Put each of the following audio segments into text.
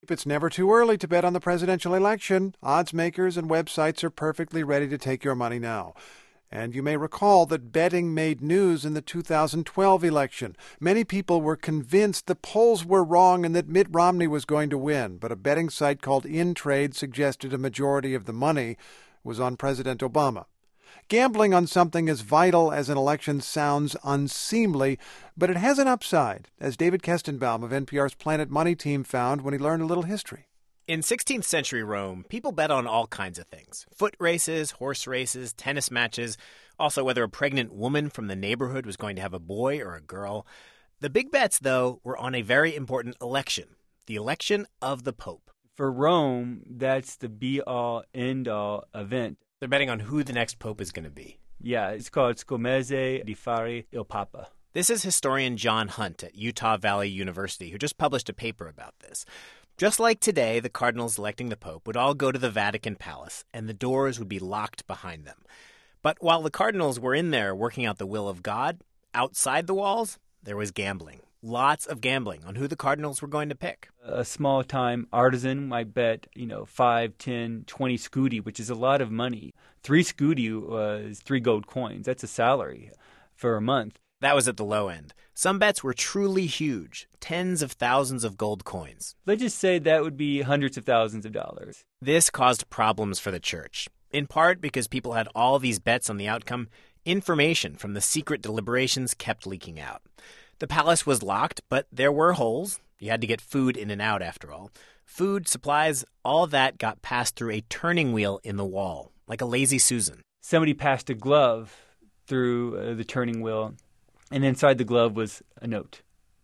Scoop, it's never too early to bet on the presidential election. Odds makers and websites are perfectly ready to take your money now. And you may recall that betting made news in the 2012 election. Many people were convinced the polls were wrong and that Mitt Romney was going to win, but a betting site called InTrade suggested a majority of the money was on President Obama. Gambling on something as vital as an election sounds unseemly, but it has an upside, as David Kestenbaum of NPR's Planet Money team found when he learned a little history. In 16th century Rome, people bet on all kinds of things. Foot races, horse races, tennis matches, also whether a pregnant woman from the neighborhood was going to have a boy or a girl. The big bets, though, were on a very important election, the election of the Pope. For Rome, that's the be-all, end-all event. They're betting on who the next Pope is going to be. Yeah, it's called Scommesse di fare il Papa. This is historian John Hunt at Utah Valley University, who just published a paper about this. Just like today, the cardinals electing the Pope would all go to the Vatican Palace, and the doors would be locked behind them. But while the cardinals were in there working out the will of God, outside the walls, there was gambling. Lots of gambling on who the cardinals were going to pick. A small-time artisan might bet, 5, 10, 20 scudi, which is a lot of money. 3 scudi was 3 gold coins. That's a salary for a month. That was at the low end. Some bets were truly huge, tens of thousands of gold coins. Let's just say that would be hundreds of thousands of dollars. This caused problems for the church, in part because people had all these bets on the outcome. Information from the secret deliberations kept leaking out. The palace was locked, but there were holes. You had to get food in and out, after all. Food, supplies, all of that got passed through a turning wheel in the wall, like a lazy Susan. Somebody passed a glove through the turning wheel, and inside the glove was a note.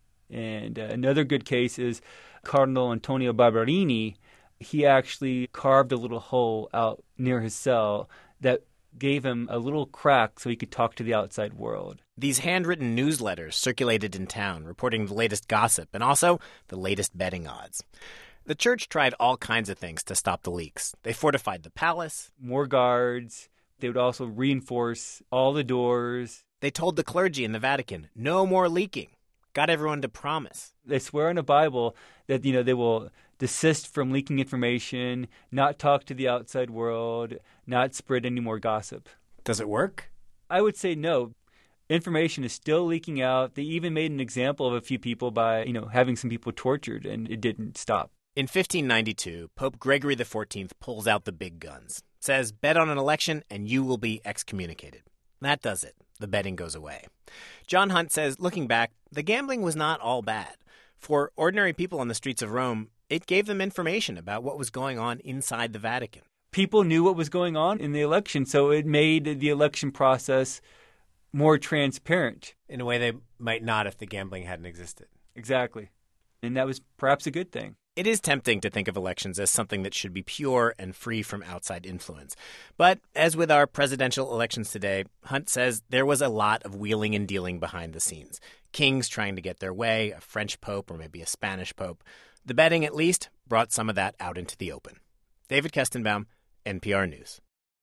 And another good case is Cardinal Antonio Barberini. He actually carved a little hole out near his cell that gave him a little crack so he could talk to the outside world. These handwritten newsletters circulated in town, reporting the latest gossip and also the latest betting odds. The church tried all kinds of things to stop the leaks. They fortified the palace. More guards. They would also reinforce all the doors. They told the clergy in the Vatican, no more leaking. Got everyone to promise. They swear in the Bible that, they will desist from leaking information, not talk to the outside world, not spread any more gossip. Does it work? I would say no. Information is still leaking out. They even made an example of a few people by, having some people tortured, and it didn't stop. In 1592, Pope Gregory XIV pulls out the big guns, says, bet on an election and you will be excommunicated. That does it. The betting goes away. John Hunt says, looking back, the gambling was not all bad. For ordinary people on the streets of Rome, it gave them information about what was going on inside the Vatican. People knew what was going on in the election, so it made the election process more transparent. In a way they might not if the gambling hadn't existed. Exactly. And that was perhaps a good thing. It is tempting to think of elections as something that should be pure and free from outside influence. But as with our presidential elections today, Hunt says there was a lot of wheeling and dealing behind the scenes. Kings trying to get their way, a French pope or maybe a Spanish pope. The betting, at least, brought some of that out into the open. David Kestenbaum, NPR News.